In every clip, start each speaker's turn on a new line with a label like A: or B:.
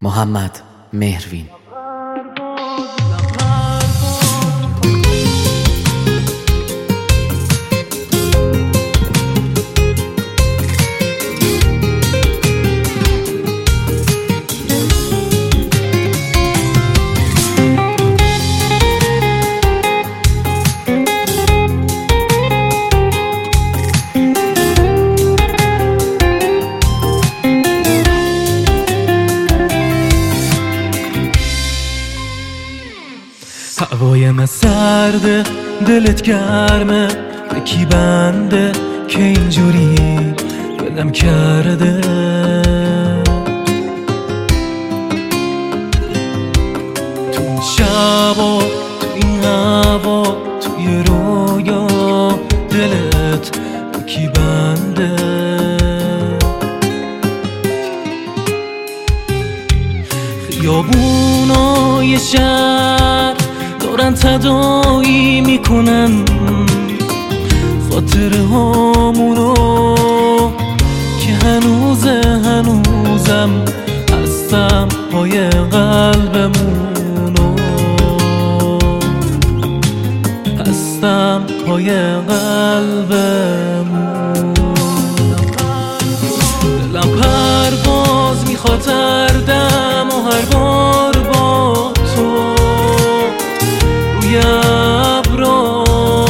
A: محمد مهروین.
B: هوای من سرده، دلت گرمه، به کی بنده که اینجوری دلم کرده. تو این شبا، تو این هوا، توی رویا دلت به کی بنده. خیابونای شهر دارن تداعی میکنن خاطره هامونو که هنوزم هستم پای قلبمونو، هستم پای قلبمون. دلم پرواز میخواد هر دم و هر بار با تو ابرا،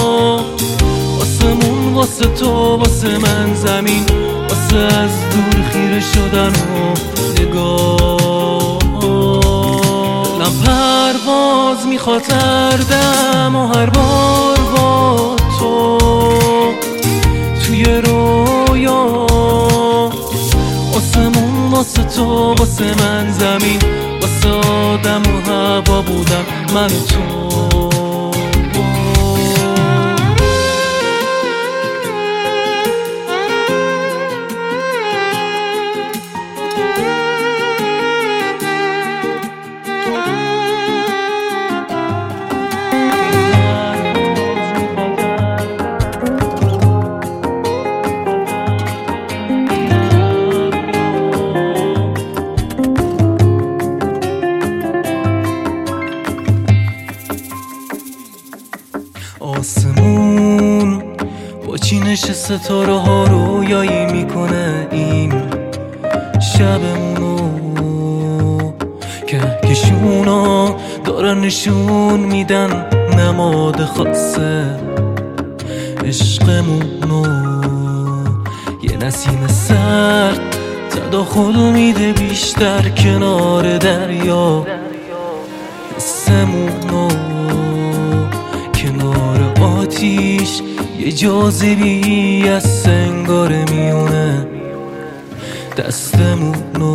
B: واسمون، واسه تو، واسه من زمین، واسه از دور خیره شدن و نگاه. دلم پرواز میخواد هر دم و هر بار با تو توی رویا، واسمون، واسه تو، واسه من زمین، واسه آدم و هوا بودم من و تو. آسمون با چینش ستاره ها رویایی میکنه این شبمونو، کهکشونا دارن نشون میدن نماد خاصه عشقمونو. یه نسیم سرد تداخل میده بیشتر کنار دریا، حسمونو کنار آتیش یه جاذبی از سنگاره میونه دستمونو.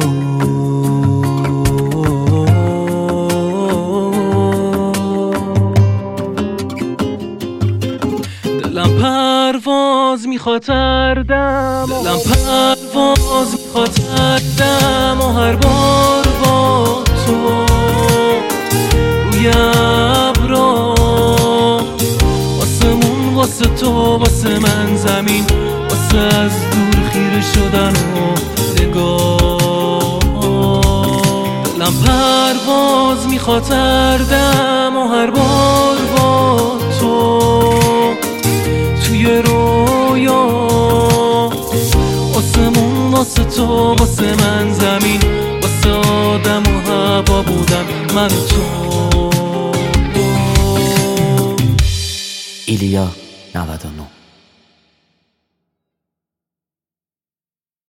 B: دلم پرواز میخواد هر دم، دلم پرواز میخواد هر دم و هر بار با تو روی ابرا، واسه تو، واسه من زمین، واسه از دور خیره شدن و نگاه. دلم پرواز میخواد هر دم و هر بار با تو توی رویا، واسمون، واسه تو، واسه من زمین، واسه آدم و هوا بودم من و تو.
A: ایلیا 99.